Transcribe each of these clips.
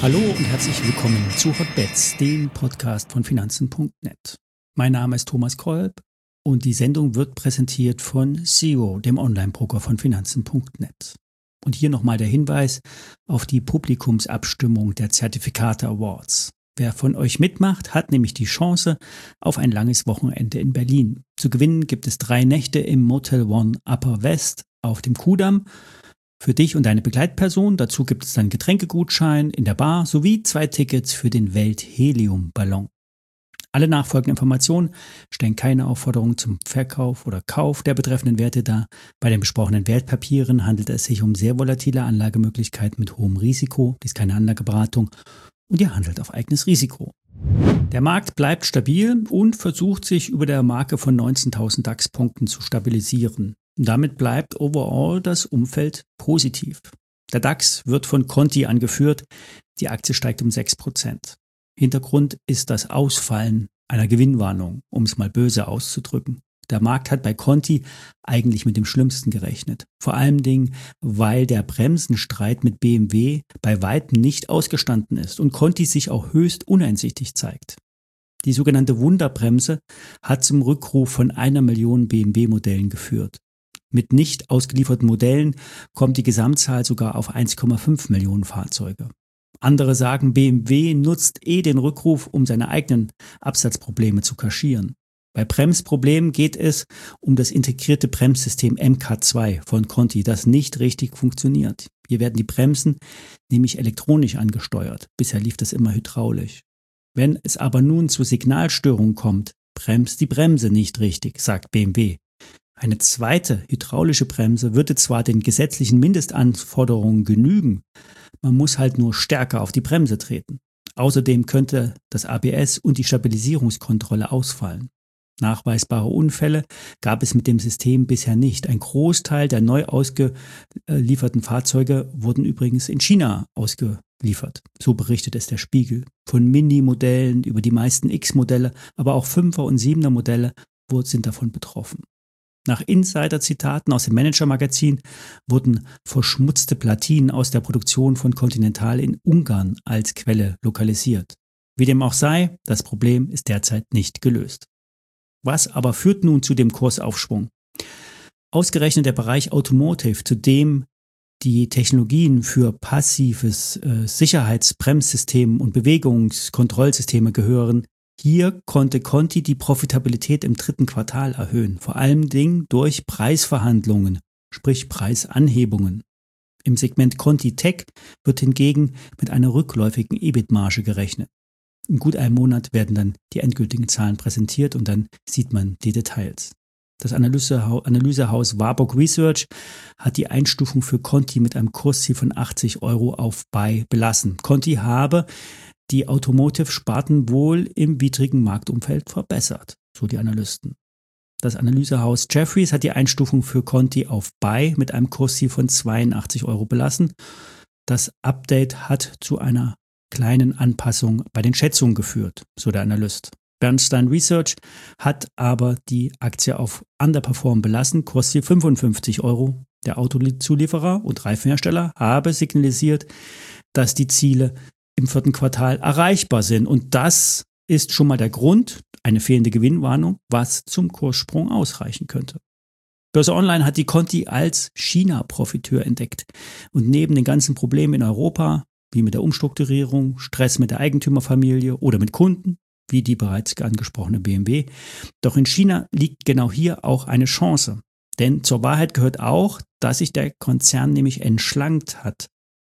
Hallo und herzlich willkommen zu Hotbets, dem Podcast von Finanzen.net. Mein Name ist Thomas Kolb und die Sendung wird präsentiert von Zero, dem Online-Broker von Finanzen.net. Und hier nochmal der Hinweis auf die Publikumsabstimmung der Zertifikate Awards. Wer von euch mitmacht, hat nämlich die Chance auf ein langes Wochenende in Berlin. Zu gewinnen gibt es 3 Nächte im Motel One Upper West auf dem Kudamm für dich und deine Begleitperson. Dazu gibt es dann Getränkegutschein in der Bar sowie 2 Tickets für den Welt-Helium-Ballon. Alle nachfolgenden Informationen stellen keine Aufforderung zum Verkauf oder Kauf der betreffenden Werte dar. Bei den besprochenen Wertpapieren handelt es sich um sehr volatile Anlagemöglichkeiten mit hohem Risiko. Dies ist keine Anlageberatung und ihr handelt auf eigenes Risiko. Der Markt bleibt stabil und versucht sich über der Marke von 19.000 DAX-Punkten zu stabilisieren. Damit bleibt overall das Umfeld positiv. Der DAX wird von Conti angeführt. Die Aktie steigt um 6%. Hintergrund ist das Ausfallen einer Gewinnwarnung, um es mal böse auszudrücken. Der Markt hat bei Conti eigentlich mit dem Schlimmsten gerechnet. Vor allen Dingen, weil der Bremsenstreit mit BMW bei weitem nicht ausgestanden ist und Conti sich auch höchst uneinsichtig zeigt. Die sogenannte Wunderbremse hat zum Rückruf von 1 Million BMW-Modellen geführt. Mit nicht ausgelieferten Modellen kommt die Gesamtzahl sogar auf 1,5 Millionen Fahrzeuge. Andere sagen, BMW nutzt den Rückruf, um seine eigenen Absatzprobleme zu kaschieren. Bei Bremsproblemen geht es um das integrierte Bremssystem MK2 von Conti, das nicht richtig funktioniert. Hier werden die Bremsen nämlich elektronisch angesteuert. Bisher lief das immer hydraulisch. Wenn es aber nun zu Signalstörungen kommt, bremst die Bremse nicht richtig, sagt BMW. Eine zweite hydraulische Bremse würde zwar den gesetzlichen Mindestanforderungen genügen, man muss halt nur stärker auf die Bremse treten. Außerdem könnte das ABS und die Stabilisierungskontrolle ausfallen. Nachweisbare Unfälle gab es mit dem System bisher nicht. Ein Großteil der neu ausgelieferten Fahrzeuge wurden übrigens in China ausgeliefert. So berichtet es der Spiegel. Von Mini-Modellen über die meisten X-Modelle, aber auch 5er und 7er Modelle sind davon betroffen. Nach Insider-Zitaten aus dem Manager-Magazin wurden verschmutzte Platinen aus der Produktion von Continental in Ungarn als Quelle lokalisiert. Wie dem auch sei, das Problem ist derzeit nicht gelöst. Was aber führt nun zu dem Kursaufschwung? Ausgerechnet der Bereich Automotive, zu dem die Technologien für passives Sicherheitsbremssystem und Bewegungskontrollsysteme gehören. Hier konnte Conti die Profitabilität im 3. Quartal erhöhen, vor allem durch Preisverhandlungen, sprich Preisanhebungen. Im Segment Conti Tech wird hingegen mit einer rückläufigen EBIT-Marge gerechnet. In gut einem Monat werden dann die endgültigen Zahlen präsentiert und dann sieht man die Details. Das Analysehaus Warburg Research hat die Einstufung für Conti mit einem Kursziel von 80 € auf Buy belassen. Conti habe die Automotive-Sparten wohl im widrigen Marktumfeld verbessert, so die Analysten. Das Analysehaus Jefferies hat die Einstufung für Conti auf Buy mit einem Kursziel von 82 € belassen. Das Update hat zu einer kleinen Anpassung bei den Schätzungen geführt, so der Analyst. Bernstein Research hat aber die Aktie auf Underperform belassen, Kursziel 55 €. Der Autozulieferer und Reifenhersteller habe signalisiert, dass die Ziele im 4. Quartal erreichbar sind. Und das ist schon mal der Grund, eine fehlende Gewinnwarnung, was zum Kurssprung ausreichen könnte. Börse Online hat die Conti als China-Profiteur entdeckt. Und neben den ganzen Problemen in Europa, wie mit der Umstrukturierung, Stress mit der Eigentümerfamilie oder mit Kunden, wie die bereits angesprochene BMW, doch in China liegt genau hier auch eine Chance. Denn zur Wahrheit gehört auch, dass sich der Konzern nämlich entschlankt hat.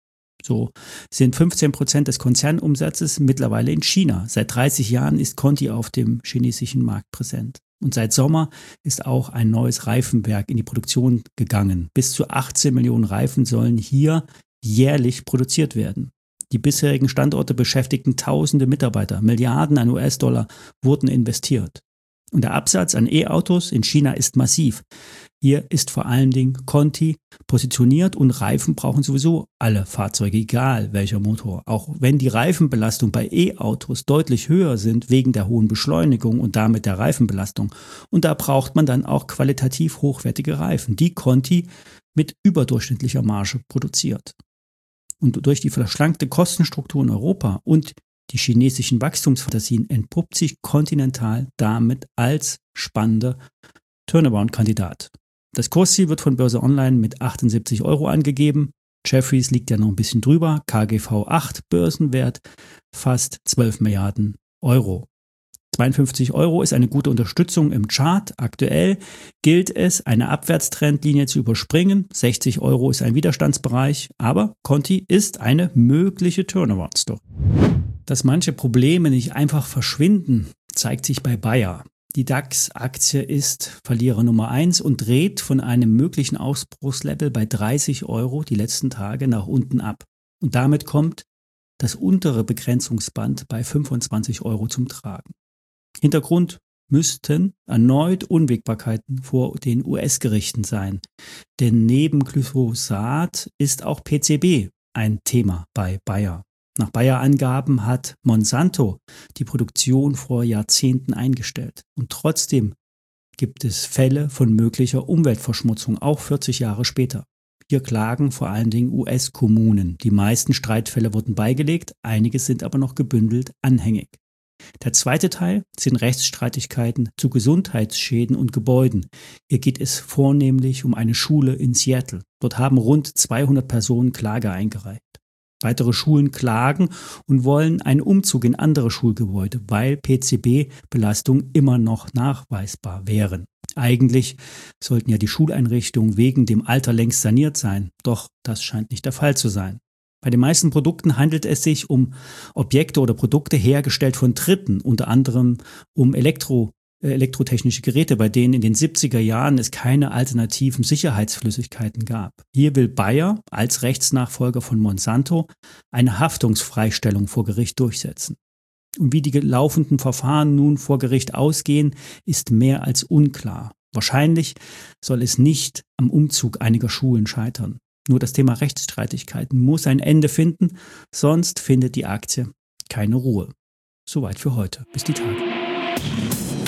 So sind 15% des Konzernumsatzes mittlerweile in China. Seit 30 Jahren ist Conti auf dem chinesischen Markt präsent. Und seit Sommer ist auch ein neues Reifenwerk in die Produktion gegangen. Bis zu 18 Millionen Reifen sollen hier jährlich produziert werden. Die bisherigen Standorte beschäftigten tausende Mitarbeiter. Milliarden an US-Dollar wurden investiert. Und der Absatz an E-Autos in China ist massiv. Hier ist vor allen Dingen Conti positioniert und Reifen brauchen sowieso alle Fahrzeuge, egal welcher Motor. Auch wenn die Reifenbelastung bei E-Autos deutlich höher sind wegen der hohen Beschleunigung und damit der Reifenbelastung. Und da braucht man dann auch qualitativ hochwertige Reifen, die Conti mit überdurchschnittlicher Marge produziert. Und durch die verschlankte Kostenstruktur in Europa und die chinesischen Wachstumsfantasien entpuppt sich Continental damit als spannender Turnaround-Kandidat. Das Kursziel wird von Börse Online mit 78 € angegeben. Jefferies liegt ja noch ein bisschen drüber. KGV 8 Börsenwert fast 12 Milliarden €. 52 € ist eine gute Unterstützung im Chart. Aktuell gilt es, eine Abwärtstrendlinie zu überspringen. 60 € ist ein Widerstandsbereich, aber Conti ist eine mögliche Turnaround-Story. Dass manche Probleme nicht einfach verschwinden, zeigt sich bei Bayer. Die DAX-Aktie ist Verlierer Nummer 1 und dreht von einem möglichen Ausbruchslevel bei 30 € die letzten Tage nach unten ab. Und damit kommt das untere Begrenzungsband bei 25 € zum Tragen. Hintergrund müssten erneut Unwägbarkeiten vor den US-Gerichten sein. Denn neben Glyphosat ist auch PCB ein Thema bei Bayer. Nach Bayer-Angaben hat Monsanto die Produktion vor Jahrzehnten eingestellt. Und trotzdem gibt es Fälle von möglicher Umweltverschmutzung, auch 40 Jahre später. Hier klagen vor allen Dingen US-Kommunen. Die meisten Streitfälle wurden beigelegt, einige sind aber noch gebündelt anhängig. Der zweite Teil sind Rechtsstreitigkeiten zu Gesundheitsschäden und Gebäuden. Hier geht es vornehmlich um eine Schule in Seattle. Dort haben rund 200 Personen Klage eingereicht. Weitere Schulen klagen und wollen einen Umzug in andere Schulgebäude, weil PCB-Belastungen immer noch nachweisbar wären. Eigentlich sollten ja die Schuleinrichtungen wegen dem Alter längst saniert sein, doch das scheint nicht der Fall zu sein. Bei den meisten Produkten handelt es sich um Objekte oder Produkte hergestellt von Dritten, unter anderem um elektrotechnische Geräte, bei denen in den 70er Jahren es keine alternativen Sicherheitsflüssigkeiten gab. Hier will Bayer als Rechtsnachfolger von Monsanto eine Haftungsfreistellung vor Gericht durchsetzen. Und wie die laufenden Verfahren nun vor Gericht ausgehen, ist mehr als unklar. Wahrscheinlich soll es nicht am Umzug einiger Schulen scheitern. Nur das Thema Rechtsstreitigkeiten muss ein Ende finden, sonst findet die Aktie keine Ruhe. Soweit für heute. Bis die Tage.